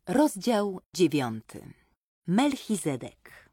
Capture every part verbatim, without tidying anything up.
Rozdział dziewiąty. Melchizedek.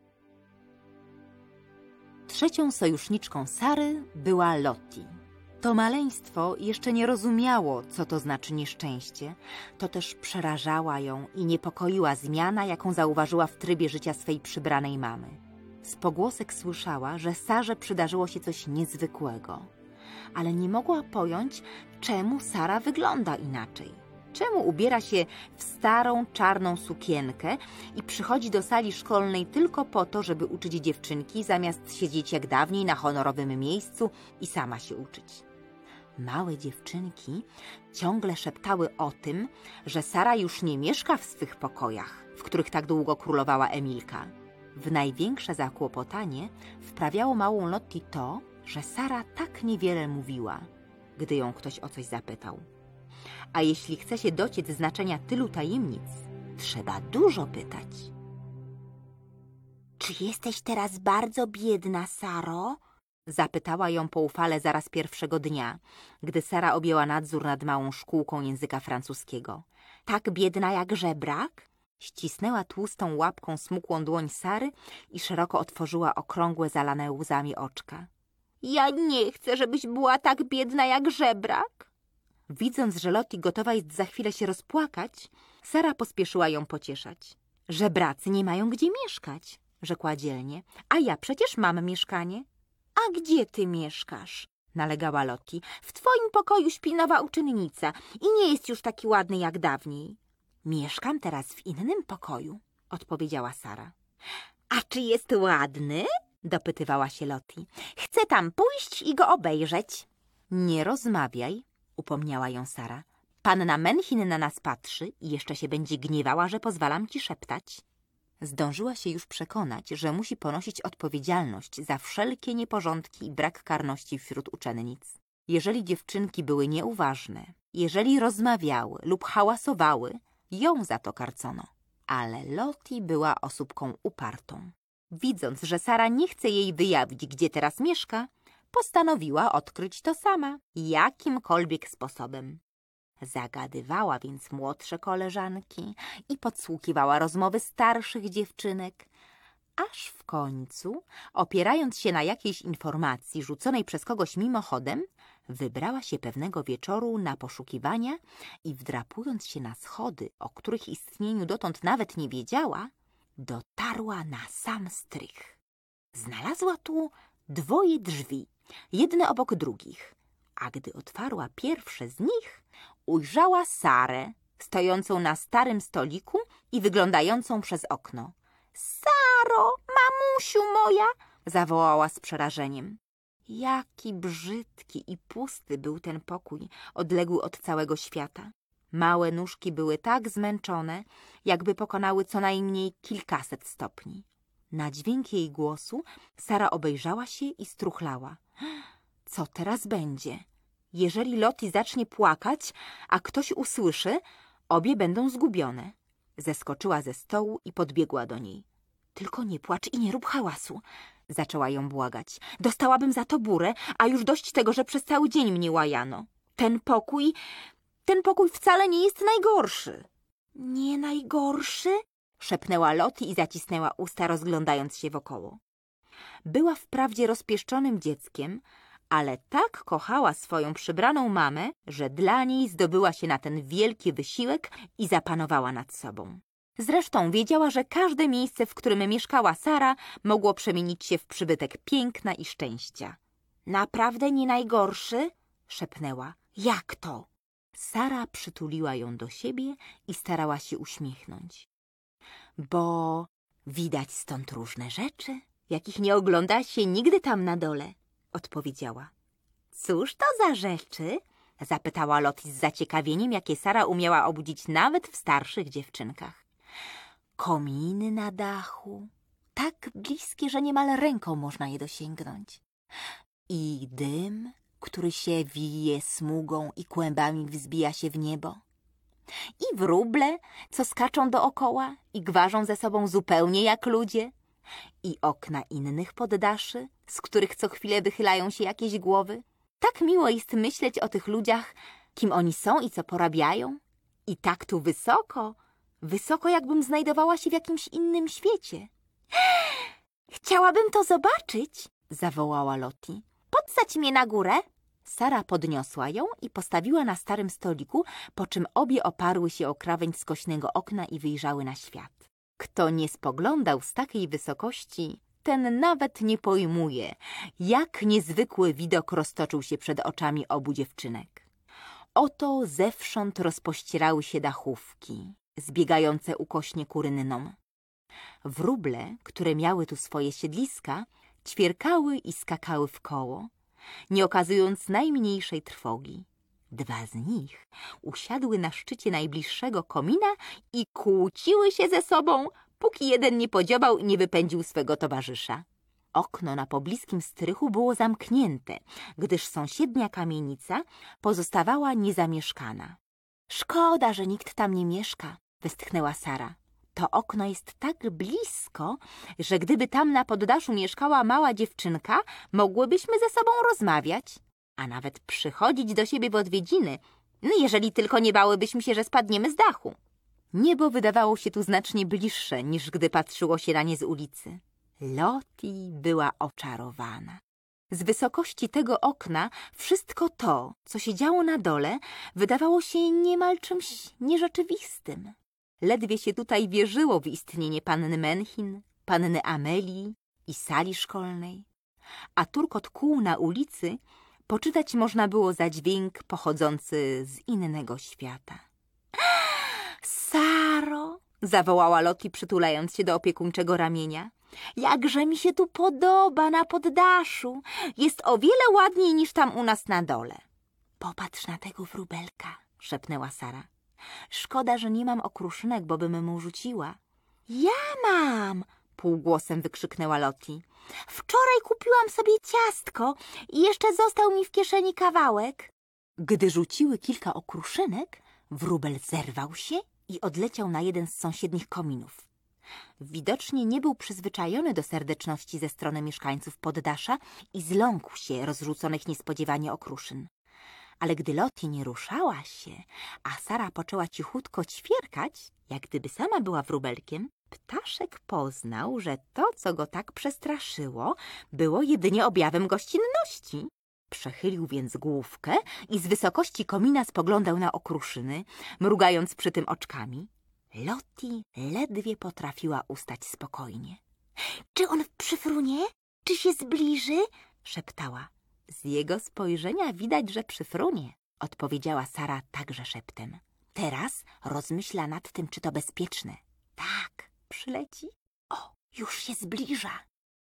Trzecią sojuszniczką Sary była Lotti. To maleństwo jeszcze nie rozumiało, co to znaczy nieszczęście. To też przerażała ją i niepokoiła zmiana, jaką zauważyła w trybie życia swej przybranej mamy. Z pogłosek słyszała, że Sarze przydarzyło się coś niezwykłego, ale nie mogła pojąć, czemu Sara wygląda inaczej. Czemu ubiera się w starą, czarną sukienkę i przychodzi do sali szkolnej tylko po to, żeby uczyć dziewczynki, zamiast siedzieć jak dawniej na honorowym miejscu i sama się uczyć. Małe dziewczynki ciągle szeptały o tym, że Sara już nie mieszka w swych pokojach, w których tak długo królowała Emilka. W największe zakłopotanie wprawiało małą Lotti to, że Sara tak niewiele mówiła, gdy ją ktoś o coś zapytał. A jeśli chce się dociec znaczenia tylu tajemnic, trzeba dużo pytać. Czy jesteś teraz bardzo biedna, Saro? Zapytała ją poufale zaraz pierwszego dnia, gdy Sara objęła nadzór nad małą szkółką języka francuskiego. Tak biedna jak żebrak? Ścisnęła tłustą łapką smukłą dłoń Sary i szeroko otworzyła okrągłe, zalane łzami oczka. Ja nie chcę, żebyś była tak biedna jak żebrak. Widząc, że Lotti gotowa jest za chwilę się rozpłakać, Sara pospieszyła ją pocieszać. Żebracy nie mają gdzie mieszkać, rzekła dzielnie, a ja przecież mam mieszkanie. A gdzie ty mieszkasz? Nalegała Lotti. W twoim pokoju śpi nowa uczennica i nie jest już taki ładny jak dawniej. Mieszkam teraz w innym pokoju, odpowiedziała Sara. A czy jest ładny? Dopytywała się Lotti. Chcę tam pójść i go obejrzeć. Nie rozmawiaj, upomniała ją Sara. Panna Menchin na nas patrzy i jeszcze się będzie gniewała, że pozwalam ci szeptać. Zdążyła się już przekonać, że musi ponosić odpowiedzialność za wszelkie nieporządki i brak karności wśród uczennic. Jeżeli dziewczynki były nieuważne, jeżeli rozmawiały lub hałasowały, ją za to karcono. Ale Lotti była osóbką upartą. Widząc, że Sara nie chce jej wyjawić, gdzie teraz mieszka, postanowiła odkryć to sama, jakimkolwiek sposobem. Zagadywała więc młodsze koleżanki i podsłuchiwała rozmowy starszych dziewczynek, aż w końcu, opierając się na jakiejś informacji rzuconej przez kogoś mimochodem, wybrała się pewnego wieczoru na poszukiwania i wdrapując się na schody, o których istnieniu dotąd nawet nie wiedziała, dotarła na sam strych. Znalazła tu dwoje drzwi, jedne obok drugich, a gdy otwarła pierwsze z nich, ujrzała Sarę, stojącą na starym stoliku i wyglądającą przez okno. Saro, mamusiu moja! Zawołała z przerażeniem. Jaki brzydki i pusty był ten pokój, odległy od całego świata. Małe nóżki były tak zmęczone, jakby pokonały co najmniej kilkaset stopni. Na dźwięk jej głosu Sara obejrzała się i struchlała. Co teraz będzie? Jeżeli Lotti zacznie płakać, a ktoś usłyszy, obie będą zgubione. Zeskoczyła ze stołu i podbiegła do niej. Tylko nie płacz i nie rób hałasu, zaczęła ją błagać. Dostałabym za to burę, a już dość tego, że przez cały dzień mnie łajano. Ten pokój, ten pokój wcale nie jest najgorszy. Nie najgorszy? Szepnęła Lotti i zacisnęła usta, rozglądając się wokoło. Była wprawdzie rozpieszczonym dzieckiem, ale tak kochała swoją przybraną mamę, że dla niej zdobyła się na ten wielki wysiłek i zapanowała nad sobą. Zresztą wiedziała, że każde miejsce, w którym mieszkała Sara, mogło przemienić się w przybytek piękna i szczęścia. Naprawdę nie najgorszy? Szepnęła. Jak to? Sara przytuliła ją do siebie i starała się uśmiechnąć. Bo widać stąd różne rzeczy, jakich nie ogląda się nigdy tam na dole, odpowiedziała. Cóż to za rzeczy? Zapytała Lotti z zaciekawieniem, jakie Sara umiała obudzić nawet w starszych dziewczynkach. Kominy na dachu, tak bliskie, że niemal ręką można je dosięgnąć. I dym, który się wije smugą i kłębami wzbija się w niebo. I wróble, co skaczą dookoła i gwarzą ze sobą zupełnie jak ludzie. I okna innych poddaszy, z których co chwilę wychylają się jakieś głowy. Tak miło jest myśleć o tych ludziach, kim oni są i co porabiają. I tak tu wysoko, wysoko, jakbym znajdowała się w jakimś innym świecie. Chciałabym to zobaczyć, zawołała Lottie. Podsadź mnie na górę. Sara podniosła ją i postawiła na starym stoliku, po czym obie oparły się o krawędź skośnego okna i wyjrzały na świat. Kto nie spoglądał z takiej wysokości, ten nawet nie pojmuje, jak niezwykły widok roztoczył się przed oczami obu dziewczynek. Oto zewsząd rozpościerały się dachówki, zbiegające ukośnie ku rynnom. Wróble, które miały tu swoje siedliska, ćwierkały i skakały w koło, nie okazując najmniejszej trwogi. Dwa z nich usiadły na szczycie najbliższego komina i kłóciły się ze sobą, póki jeden nie podziobał i nie wypędził swego towarzysza. Okno na pobliskim strychu było zamknięte, gdyż sąsiednia kamienica pozostawała niezamieszkana. Szkoda, że nikt tam nie mieszka, westchnęła Sara. To okno jest tak blisko, że gdyby tam na poddaszu mieszkała mała dziewczynka, mogłybyśmy ze sobą rozmawiać, a nawet przychodzić do siebie w odwiedziny, no jeżeli tylko nie bałybyśmy się, że spadniemy z dachu. Niebo wydawało się tu znacznie bliższe, niż gdy patrzyło się na nie z ulicy. Lottie była oczarowana. Z wysokości tego okna wszystko to, co się działo na dole, wydawało się niemal czymś nierzeczywistym. Ledwie się tutaj wierzyło w istnienie panny Menchin, panny Amelii i sali szkolnej, a turkot kół na ulicy poczytać można było za dźwięk pochodzący z innego świata. Saro, zawołała Lottie, przytulając się do opiekuńczego ramienia. Jakże mi się tu podoba na poddaszu. Jest o wiele ładniej niż tam u nas na dole. Popatrz na tego wróbelka, szepnęła Sara. Szkoda, że nie mam okruszynek, bo bym mu rzuciła. Ja mam, półgłosem wykrzyknęła Lottie. Wczoraj kupiłam sobie ciastko i jeszcze został mi w kieszeni kawałek. Gdy rzuciły kilka okruszynek, wróbel zerwał się i odleciał na jeden z sąsiednich kominów. Widocznie nie był przyzwyczajony do serdeczności ze strony mieszkańców poddasza i zląkł się rozrzuconych niespodziewanie okruszyn. Ale gdy Lottie nie ruszała się, a Sara poczęła cichutko ćwierkać, jak gdyby sama była wróbelkiem, ptaszek poznał, że to, co go tak przestraszyło, było jedynie objawem gościnności. Przechylił więc główkę i z wysokości komina spoglądał na okruszyny, mrugając przy tym oczkami. Lottie ledwie potrafiła ustać spokojnie. — Czy on przyfrunie? Czy się zbliży? — szeptała. — Z jego spojrzenia widać, że przyfrunie — odpowiedziała Sara także szeptem. — Teraz rozmyśla nad tym, czy to bezpieczne. — Tak, przyleci. O, już się zbliża.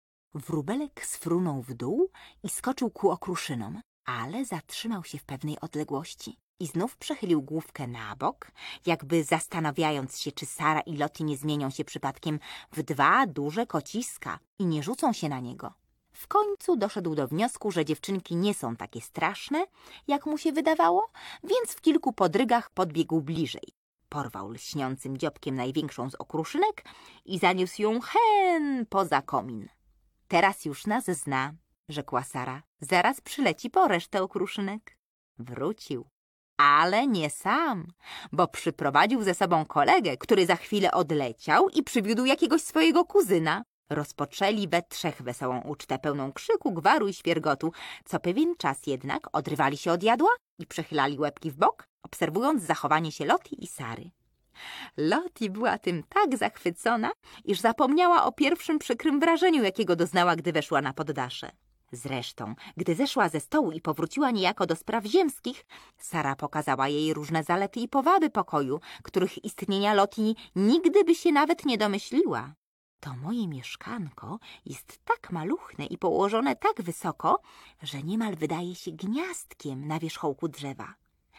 Wróbelek sfrunął w dół i skoczył ku okruszynom, ale zatrzymał się w pewnej odległości i znów przechylił główkę na bok, jakby zastanawiając się, czy Sara i Lottie nie zmienią się przypadkiem w dwa duże kociska i nie rzucą się na niego. W końcu doszedł do wniosku, że dziewczynki nie są takie straszne, jak mu się wydawało, więc w kilku podrygach podbiegł bliżej. Porwał lśniącym dziobkiem największą z okruszynek i zaniósł ją hen poza komin. — Teraz już nas zna — rzekła Sara. — Zaraz przyleci po resztę okruszynek. Wrócił. Ale nie sam, bo przyprowadził ze sobą kolegę, który za chwilę odleciał i przywiódł jakiegoś swojego kuzyna. Rozpoczęli we trzech wesołą ucztę pełną krzyku, gwaru i świergotu, co pewien czas jednak odrywali się od jadła i przechylali łebki w bok, obserwując zachowanie się Lottie i Sary. Lottie była tym tak zachwycona, iż zapomniała o pierwszym przykrym wrażeniu, jakiego doznała, gdy weszła na poddasze. Zresztą, gdy zeszła ze stołu i powróciła niejako do spraw ziemskich, Sara pokazała jej różne zalety i powady pokoju, których istnienia Lottie nigdy by się nawet nie domyśliła. To moje mieszkanko jest tak maluchne i położone tak wysoko, że niemal wydaje się gniazdkiem na wierzchołku drzewa.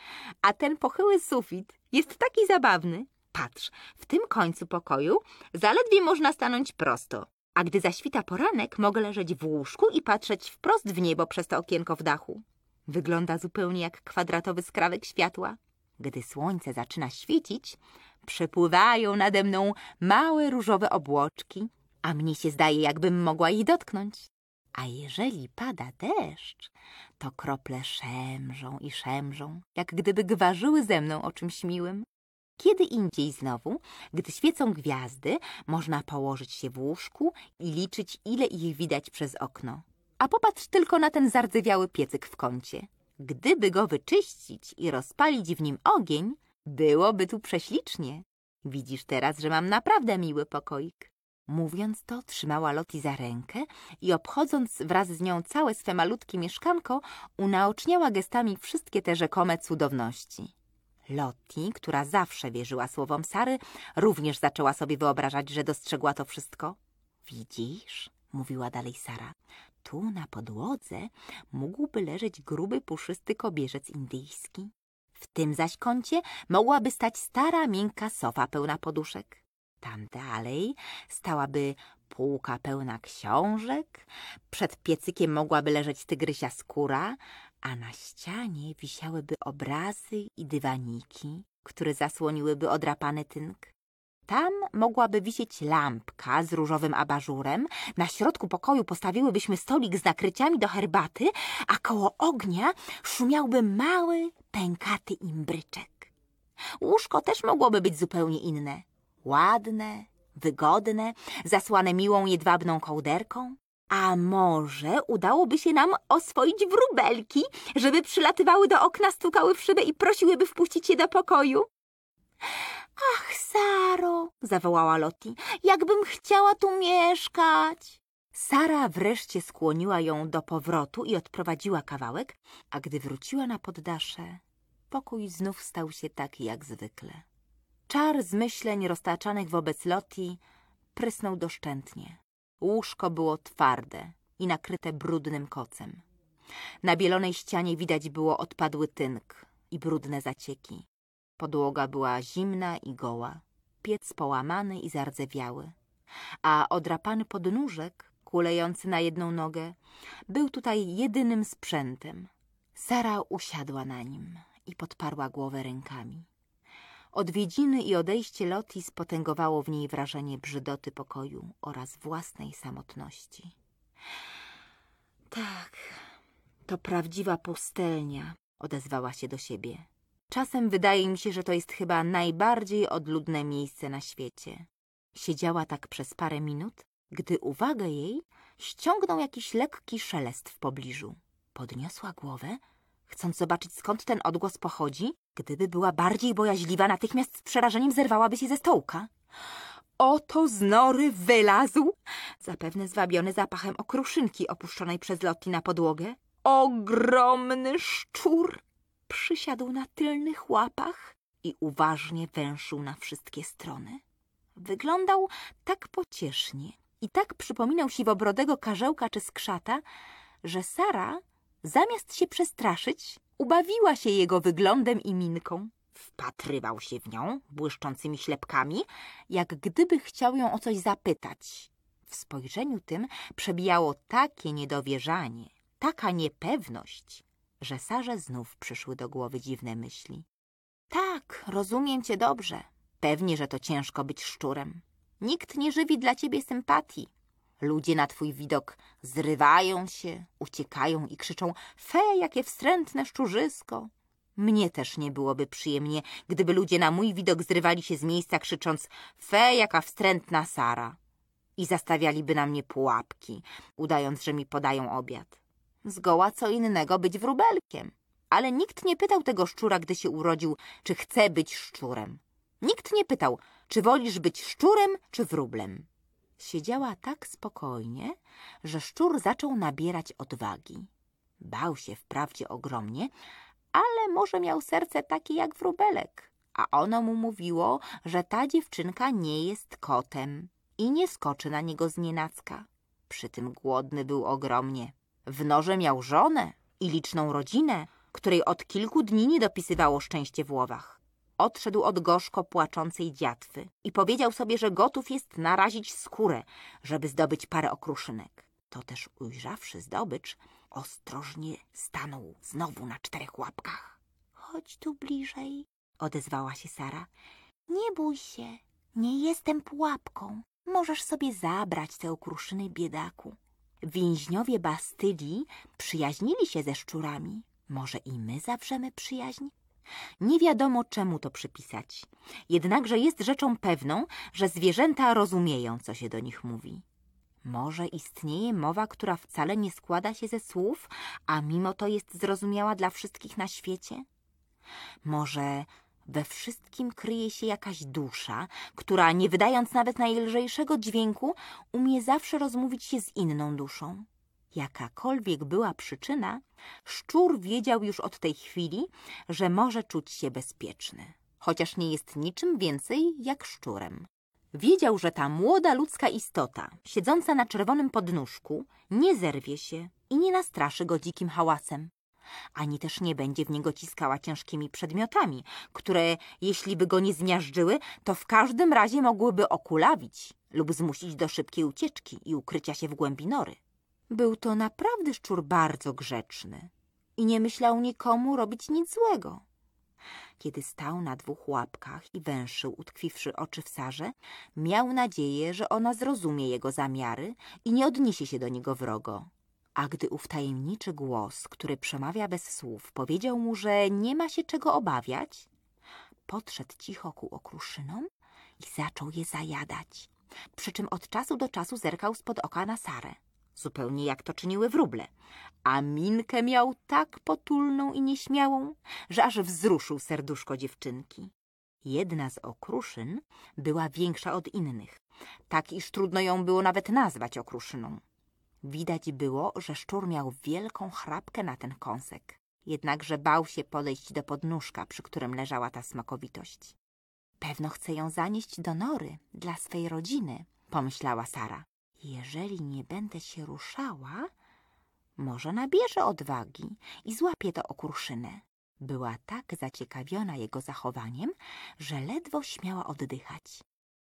A ten pochyły sufit jest taki zabawny. Patrz, w tym końcu pokoju zaledwie można stanąć prosto, a gdy zaświta poranek, mogę leżeć w łóżku i patrzeć wprost w niebo przez to okienko w dachu. Wygląda zupełnie jak kwadratowy skrawek światła. Gdy słońce zaczyna świecić, przepływają nade mną małe różowe obłoczki, a mnie się zdaje, jakbym mogła ich dotknąć. A jeżeli pada deszcz, to krople szemrzą i szemrzą, jak gdyby gwarzyły ze mną o czymś miłym. Kiedy indziej znowu, gdy świecą gwiazdy, można położyć się w łóżku i liczyć, ile ich widać przez okno. A popatrz tylko na ten zardzewiały piecyk w kącie. Gdyby go wyczyścić i rozpalić w nim ogień, byłoby tu prześlicznie. Widzisz teraz, że mam naprawdę miły pokoik. Mówiąc to, trzymała Lottie za rękę i obchodząc wraz z nią całe swe malutkie mieszkanko, unaoczniała gestami wszystkie te rzekome cudowności. Lottie, która zawsze wierzyła słowom Sary, również zaczęła sobie wyobrażać, że dostrzegła to wszystko. Widzisz, mówiła dalej Sara, tu na podłodze mógłby leżeć gruby, puszysty kobierzec indyjski. W tym zaś kącie mogłaby stać stara, miękka sofa pełna poduszek. Tam dalej stałaby półka pełna książek, przed piecykiem mogłaby leżeć tygrysia skóra, a na ścianie wisiałyby obrazy i dywaniki, które zasłoniłyby odrapany tynk. Tam mogłaby wisieć lampka z różowym abażurem, na środku pokoju postawiłybyśmy stolik z nakryciami do herbaty, a koło ognia szumiałby mały, pękaty imbryczek. Łóżko też mogłoby być zupełnie inne. Ładne, wygodne, zasłane miłą jedwabną kołderką. A może udałoby się nam oswoić wróbelki, żeby przylatywały do okna, stukały w szybę i prosiłyby wpuścić je do pokoju? Ach, Saro, zawołała Lottie, jakbym chciała tu mieszkać. Sara wreszcie skłoniła ją do powrotu i odprowadziła kawałek, a gdy wróciła na poddasze, pokój znów stał się taki jak zwykle. Czar z myśleń roztaczanych wobec Lottie prysnął doszczętnie. Łóżko było twarde i nakryte brudnym kocem. Na bielonej ścianie widać było odpadły tynk i brudne zacieki. Podłoga była zimna i goła, piec połamany i zardzewiały, a odrapany podnóżek, kulejący na jedną nogę, był tutaj jedynym sprzętem. Sara usiadła na nim i podparła głowę rękami. Odwiedziny i odejście Lottie spotęgowało w niej wrażenie brzydoty pokoju oraz własnej samotności. Tak, to prawdziwa pustelnia, odezwała się do siebie. Czasem wydaje mi się, że to jest chyba najbardziej odludne miejsce na świecie. Siedziała tak przez parę minut, gdy uwagę jej ściągnął jakiś lekki szelest w pobliżu. Podniosła głowę, chcąc zobaczyć, skąd ten odgłos pochodzi. Gdyby była bardziej bojaźliwa, natychmiast z przerażeniem zerwałaby się ze stołka. Oto z nory wylazł, zapewne zwabiony zapachem okruszynki opuszczonej przez Lottie na podłogę, ogromny szczur. Przysiadł na tylnych łapach i uważnie węszył na wszystkie strony. Wyglądał tak pociesznie i tak przypominał siwobrodego karzełka czy skrzata, że Sara, zamiast się przestraszyć, ubawiła się jego wyglądem i minką. Wpatrywał się w nią błyszczącymi ślepkami, jak gdyby chciał ją o coś zapytać. W spojrzeniu tym przebijało takie niedowierzanie, taka niepewność, że Sarze znów przyszły do głowy dziwne myśli. Tak, rozumiem cię dobrze. Pewnie, że to ciężko być szczurem. Nikt nie żywi dla ciebie sympatii. Ludzie na twój widok zrywają się, uciekają i krzyczą: fe, jakie wstrętne szczurzysko. Mnie też nie byłoby przyjemnie, gdyby ludzie na mój widok zrywali się z miejsca, krzycząc: fe, jaka wstrętna Sara. I zastawialiby na mnie pułapki, udając, że mi podają obiad. Zgoła co innego być wróbelkiem. Ale nikt nie pytał tego szczura, gdy się urodził, czy chce być szczurem. Nikt nie pytał, czy wolisz być szczurem, czy wróblem. Siedziała tak spokojnie, że szczur zaczął nabierać odwagi. Bał się wprawdzie ogromnie, ale może miał serce takie jak wróbelek, a ono mu mówiło, że ta dziewczynka nie jest kotem i nie skoczy na niego znienacka. Przy tym głodny był ogromnie. W norze miał żonę i liczną rodzinę, której od kilku dni nie dopisywało szczęście w łowach. Odszedł od gorzko płaczącej dziatwy i powiedział sobie, że gotów jest narazić skórę, żeby zdobyć parę okruszynek. To też ujrzawszy zdobycz, ostrożnie stanął znowu na czterech łapkach. Chodź tu bliżej, odezwała się Sara. Nie bój się, nie jestem pułapką. Możesz sobie zabrać te okruszyny, biedaku. Więźniowie Bastylii przyjaźnili się ze szczurami. Może i my zawrzemy przyjaźń? Nie wiadomo, czemu to przypisać. Jednakże jest rzeczą pewną, że zwierzęta rozumieją, co się do nich mówi. Może istnieje mowa, która wcale nie składa się ze słów, a mimo to jest zrozumiała dla wszystkich na świecie? Może we wszystkim kryje się jakaś dusza, która, nie wydając nawet najlżejszego dźwięku, umie zawsze rozmówić się z inną duszą? Jakakolwiek była przyczyna, szczur wiedział już od tej chwili, że może czuć się bezpieczny, chociaż nie jest niczym więcej jak szczurem. Wiedział, że ta młoda ludzka istota, siedząca na czerwonym podnóżku, nie zerwie się i nie nastraszy go dzikim hałasem. Ani też nie będzie w niego ciskała ciężkimi przedmiotami, które, jeśli by go nie zmiażdżyły, to w każdym razie mogłyby okulawić lub zmusić do szybkiej ucieczki i ukrycia się w głębi nory. Był to naprawdę szczur bardzo grzeczny i nie myślał nikomu robić nic złego. Kiedy stał na dwóch łapkach i węszył, utkwiwszy oczy w Sarze, miał nadzieję, że ona zrozumie jego zamiary i nie odniesie się do niego wrogo. A gdy ów tajemniczy głos, który przemawia bez słów, powiedział mu, że nie ma się czego obawiać, podszedł cicho ku okruszynom i zaczął je zajadać, przy czym od czasu do czasu zerkał spod oka na Sarę, zupełnie jak to czyniły wróble, a minkę miał tak potulną i nieśmiałą, że aż wzruszył serduszko dziewczynki. Jedna z okruszyn była większa od innych, tak iż trudno ją było nawet nazwać okruszyną. Widać było, że szczur miał wielką chrapkę na ten kąsek, jednakże bał się podejść do podnóżka, przy którym leżała ta smakowitość. Pewno chce ją zanieść do nory dla swej rodziny, pomyślała Sara. Jeżeli nie będę się ruszała, może nabierze odwagi i złapie tę okruszynę. Była tak zaciekawiona jego zachowaniem, że ledwo śmiała oddychać.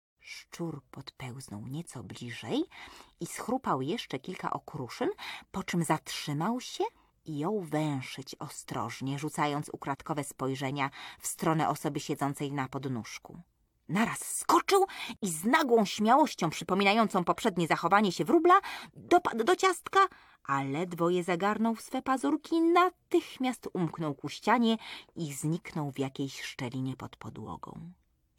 Szczur podpełznął nieco bliżej i schrupał jeszcze kilka okruszyn, po czym zatrzymał się i jął węszyć ostrożnie, rzucając ukradkowe spojrzenia w stronę osoby siedzącej na podnóżku. Naraz skoczył i z nagłą śmiałością przypominającą poprzednie zachowanie się wróbla dopadł do ciastka, a ledwo je zagarnął w swe pazurki, natychmiast umknął ku ścianie i zniknął w jakiejś szczelinie pod podłogą.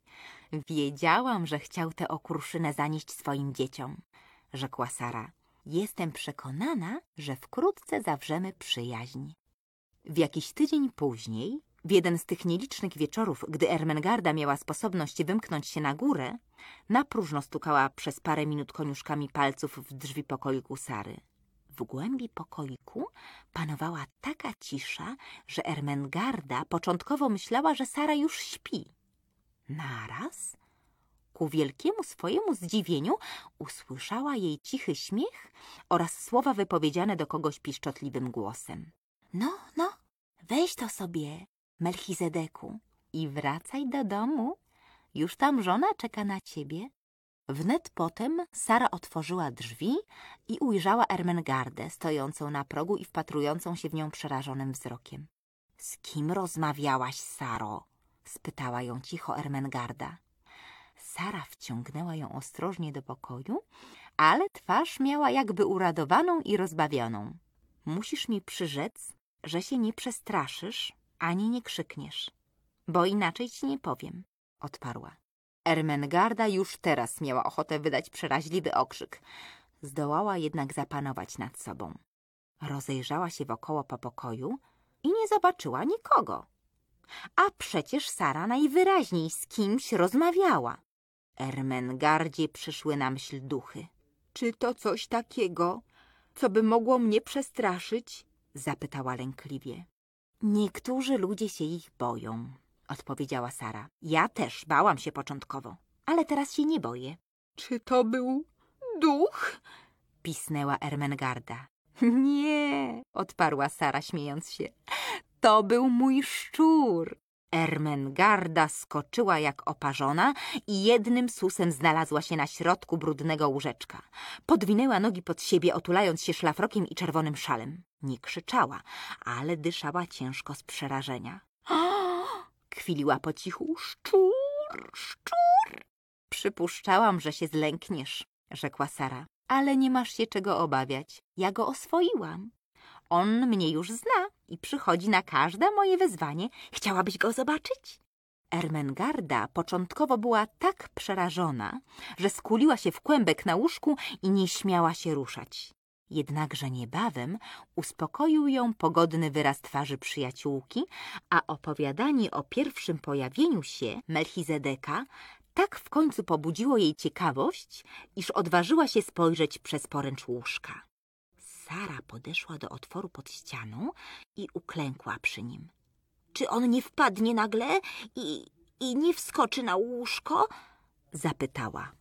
Wiedziałam, że chciał tę okruszynę zanieść swoim dzieciom, rzekła Sara. Jestem przekonana, że wkrótce zawrzemy przyjaźń. W jakiś tydzień później, w jeden z tych nielicznych wieczorów, gdy Ermengarda miała sposobność wymknąć się na górę, na próżno stukała przez parę minut koniuszkami palców w drzwi pokoiku Sary. W głębi pokoiku panowała taka cisza, że Ermengarda początkowo myślała, że Sara już śpi. Naraz, ku wielkiemu swojemu zdziwieniu, usłyszała jej cichy śmiech oraz słowa wypowiedziane do kogoś piszczotliwym głosem. No, no, weź to sobie, Melchizedeku, i wracaj do domu. Już tam żona czeka na ciebie. Wnet potem Sara otworzyła drzwi i ujrzała Ermengardę stojącą na progu i wpatrującą się w nią przerażonym wzrokiem. Z kim rozmawiałaś, Saro? Spytała ją cicho Ermengarda. Sara wciągnęła ją ostrożnie do pokoju, ale twarz miała jakby uradowaną i rozbawioną. Musisz mi przyrzec, że się nie przestraszysz, ani nie krzykniesz, bo inaczej ci nie powiem, odparła. Ermengarda już teraz miała ochotę wydać przeraźliwy okrzyk. Zdołała jednak zapanować nad sobą. Rozejrzała się wokoło po pokoju i nie zobaczyła nikogo. A przecież Sara najwyraźniej z kimś rozmawiała. Ermengardzie przyszły na myśl duchy. Czy to coś takiego, co by mogło mnie przestraszyć? Zapytała lękliwie. Niektórzy ludzie się ich boją, odpowiedziała Sara. Ja też bałam się początkowo, ale teraz się nie boję. Czy to był duch? Pisnęła Ermengarda. Nie, odparła Sara, śmiejąc się. To był mój szczur. Ermengarda skoczyła jak oparzona i jednym susem znalazła się na środku brudnego łóżeczka. Podwinęła nogi pod siebie, otulając się szlafrokiem i czerwonym szalem. Nie krzyczała, ale dyszała ciężko z przerażenia. Kwiliła po cichu. Szczur, szczur. Przypuszczałam, że się zlękniesz, rzekła Sara. Ale nie masz się czego obawiać. Ja go oswoiłam. On mnie już zna i przychodzi na każde moje wezwanie. Chciałabyś go zobaczyć? Ermengarda początkowo była tak przerażona, że skuliła się w kłębek na łóżku i nie śmiała się ruszać. Jednakże niebawem uspokoił ją pogodny wyraz twarzy przyjaciółki, a opowiadanie o pierwszym pojawieniu się Melchizedeka tak w końcu pobudziło jej ciekawość, iż odważyła się spojrzeć przez poręcz łóżka. Sara podeszła do otworu pod ścianą i uklękła przy nim. Czy on nie wpadnie nagle i, i nie wskoczy na łóżko? Zapytała.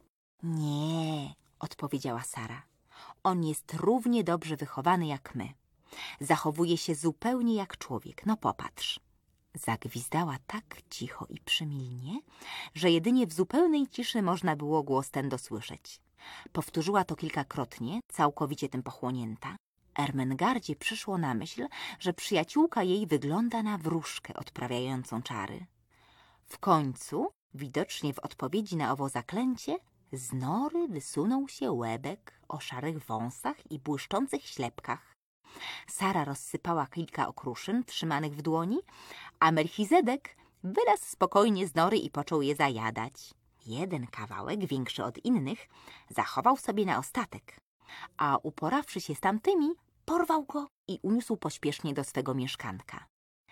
Nie, odpowiedziała Sara. On jest równie dobrze wychowany jak my. Zachowuje się zupełnie jak człowiek. No popatrz. Zagwizdała tak cicho i przymilnie, że jedynie w zupełnej ciszy można było głos ten dosłyszeć. Powtórzyła to kilkakrotnie, całkowicie tym pochłonięta. Ermengardzie przyszło na myśl, że przyjaciółka jej wygląda na wróżkę odprawiającą czary. W końcu, widocznie w odpowiedzi na owo zaklęcie, z nory wysunął się łebek o szarych wąsach i błyszczących ślepkach. Sara rozsypała kilka okruszyn trzymanych w dłoni, a Melchizedek wylazł spokojnie z nory i począł je zajadać. Jeden kawałek, większy od innych, zachował sobie na ostatek, a uporawszy się z tamtymi, porwał go i uniósł pośpiesznie do swego mieszkanka.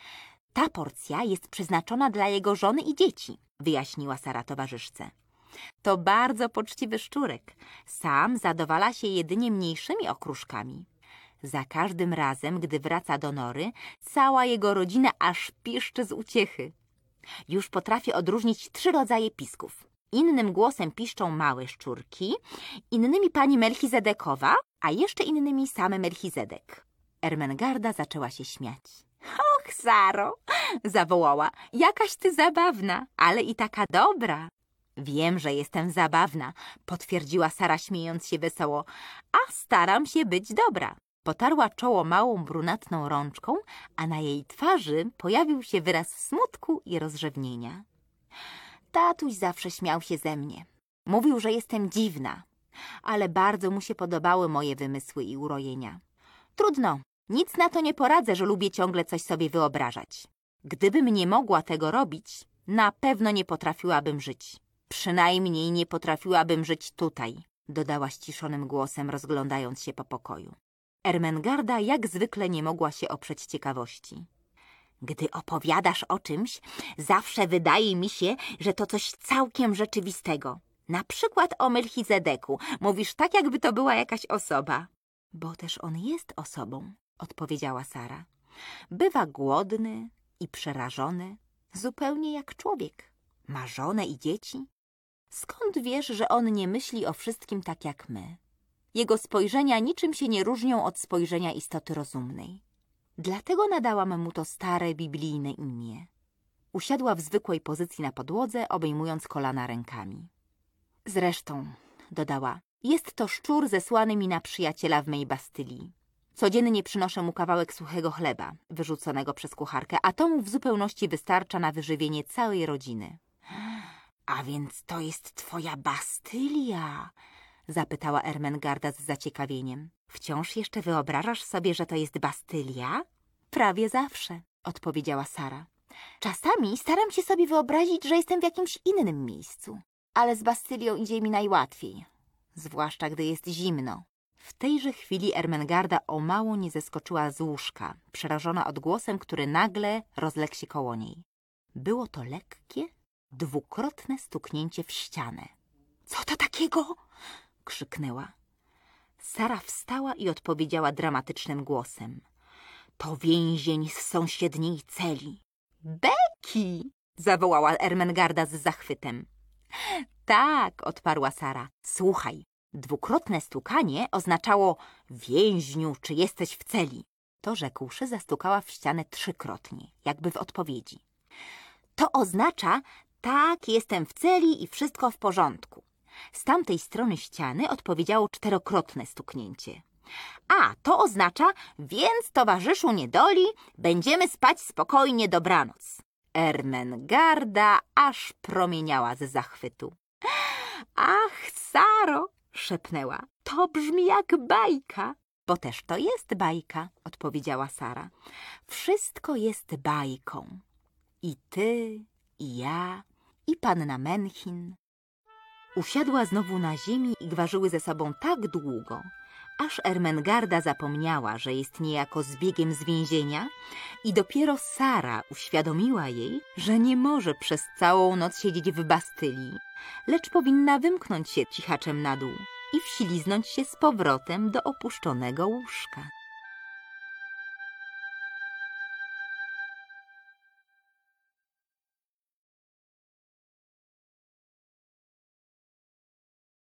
Ta porcja jest przeznaczona dla jego żony i dzieci, wyjaśniła Sara towarzyszce. To bardzo poczciwy szczurek. Sam zadowala się jedynie mniejszymi okruszkami. Za każdym razem, gdy wraca do nory, cała jego rodzina aż piszczy z uciechy. Już potrafi odróżnić trzy rodzaje pisków. Innym głosem piszczą małe szczurki, innymi pani Melchizedekowa, a jeszcze innymi sam Melchizedek. Ermengarda zaczęła się śmiać. Och, Saro, zawołała, jakaś ty zabawna, ale i taka dobra. Wiem, że jestem zabawna, potwierdziła Sara, śmiejąc się wesoło, a staram się być dobra. Potarła czoło małą brunatną rączką, a na jej twarzy pojawił się wyraz smutku i rozrzewnienia. Tatuś zawsze śmiał się ze mnie. Mówił, że jestem dziwna, ale bardzo mu się podobały moje wymysły i urojenia. Trudno, nic na to nie poradzę, że lubię ciągle coś sobie wyobrażać. Gdybym nie mogła tego robić, na pewno nie potrafiłabym żyć. Przynajmniej nie potrafiłabym żyć tutaj, dodała ściszonym głosem, rozglądając się po pokoju. Ermengarda jak zwykle nie mogła się oprzeć ciekawości. Gdy opowiadasz o czymś, zawsze wydaje mi się, że to coś całkiem rzeczywistego. Na przykład o Melchizedeku. Mówisz tak, jakby to była jakaś osoba. Bo też on jest osobą, odpowiedziała Sara. Bywa głodny i przerażony, zupełnie jak człowiek. Ma żonę i dzieci. Skąd wiesz, że on nie myśli o wszystkim tak jak my? Jego spojrzenia niczym się nie różnią od spojrzenia istoty rozumnej. Dlatego nadałam mu to stare, biblijne imię. Usiadła w zwykłej pozycji na podłodze, obejmując kolana rękami. Zresztą, dodała, jest to szczur zesłany mi na przyjaciela w mej Bastylii. Codziennie przynoszę mu kawałek suchego chleba, wyrzuconego przez kucharkę, a to mu w zupełności wystarcza na wyżywienie całej rodziny. A więc to jest twoja Bastylia? Zapytała Ermengarda z zaciekawieniem. Wciąż jeszcze wyobrażasz sobie, że to jest Bastylia? Prawie zawsze, odpowiedziała Sara. Czasami staram się sobie wyobrazić, że jestem w jakimś innym miejscu, ale z Bastylią idzie mi najłatwiej, zwłaszcza gdy jest zimno. W tejże chwili Ermengarda o mało nie zeskoczyła z łóżka, przerażona odgłosem, który nagle rozległ się koło niej. Było to lekkie, dwukrotne stuknięcie w ścianę. Co to takiego? Krzyknęła. Sara wstała i odpowiedziała dramatycznym głosem. To więzień z sąsiedniej celi. Beki! Zawołała Ermengarda z zachwytem. Tak, odparła Sara. Słuchaj, dwukrotne stukanie oznaczało więźniu, czy jesteś w celi. To rzekłszy, zastukała w ścianę trzykrotnie, jakby w odpowiedzi. To oznacza, tak, jestem w celi i wszystko w porządku. Z tamtej strony ściany odpowiedziało czterokrotne stuknięcie. A, to oznacza, więc towarzyszu niedoli, będziemy spać spokojnie, dobranoc. Ermengarda aż promieniała z zachwytu. Ach, Saro, szepnęła, to brzmi jak bajka. Bo też to jest bajka, odpowiedziała Sara. Wszystko jest bajką. I ty, i ja, i panna Menchin. Usiadła znowu na ziemi i gwarzyły ze sobą tak długo, aż Ermengarda zapomniała, że jest niejako zbiegiem z więzienia i dopiero Sara uświadomiła jej, że nie może przez całą noc siedzieć w Bastylii, lecz powinna wymknąć się cichaczem na dół i wśliznąć się z powrotem do opuszczonego łóżka.